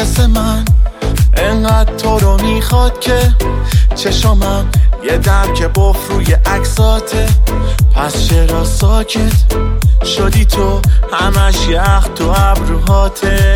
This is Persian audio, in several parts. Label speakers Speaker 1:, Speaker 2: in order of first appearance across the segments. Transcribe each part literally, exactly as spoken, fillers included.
Speaker 1: واسه من انقدر تو رو میخواد که چشامم یه درک بخ روی عکساته. پس چرا ساکت شدی تو؟ همش یخ تو ابروهاته.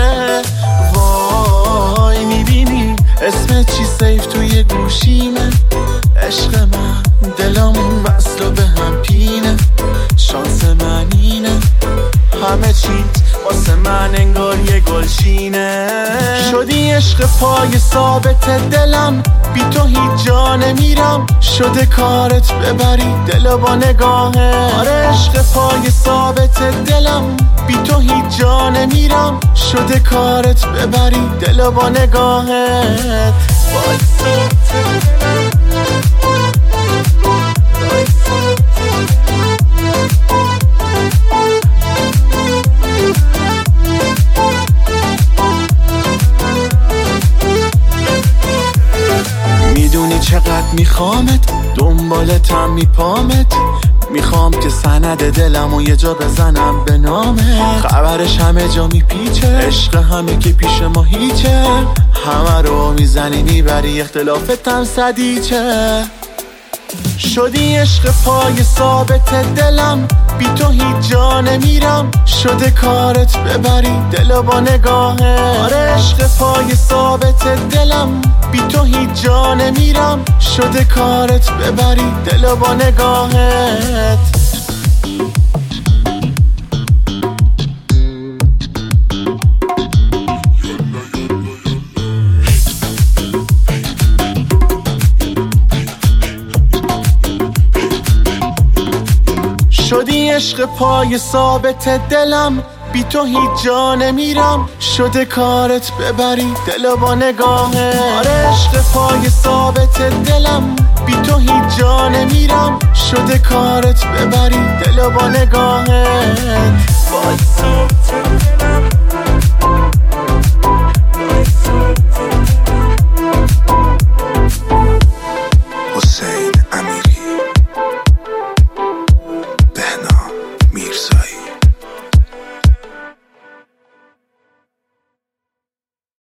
Speaker 1: وای میبینی اسم چی سیف توی گوشیمه؟ عشق من دلمون وصل و به هم پینه. شانس من اینه همه چیت واسه من انگار یه گلشینه. شدی عشق پای ثابت دلم، بی تو هیچ جا نمیرم. شده کارت ببری دل با نگاهه. آره عشق پای ثابت دلم، بی تو هیچ جا نمیرم. شده کارت ببری دل با نگاهت. میدونی چقدر میخوامت، دنبالتم میپامت. میخوام که سند دلم و یه جا بزنم به نامت. خبرش همه جا میپیچه، عشق همه که پیش ما هیچه. همه رو میزنی میبری، اختلافتم صدیچه. شدی عشق پای ثابت دلم، بی تو هیچ جا نمیرم. شده کارت ببری دل با نگاهه. آره عشق پای ثابت دلم، بی تو هیچ جا نمیرم. شده کارت ببری دل با نگاهت. شدی عشق پای ثابت دلم، بی تو هیچ جا نمیرم. شده کارت ببری دل با نگاهه. آره عشق پای ثابت دلم، بی تو هیچ جا نمیرم. شده کارت ببری دل با نگاهت.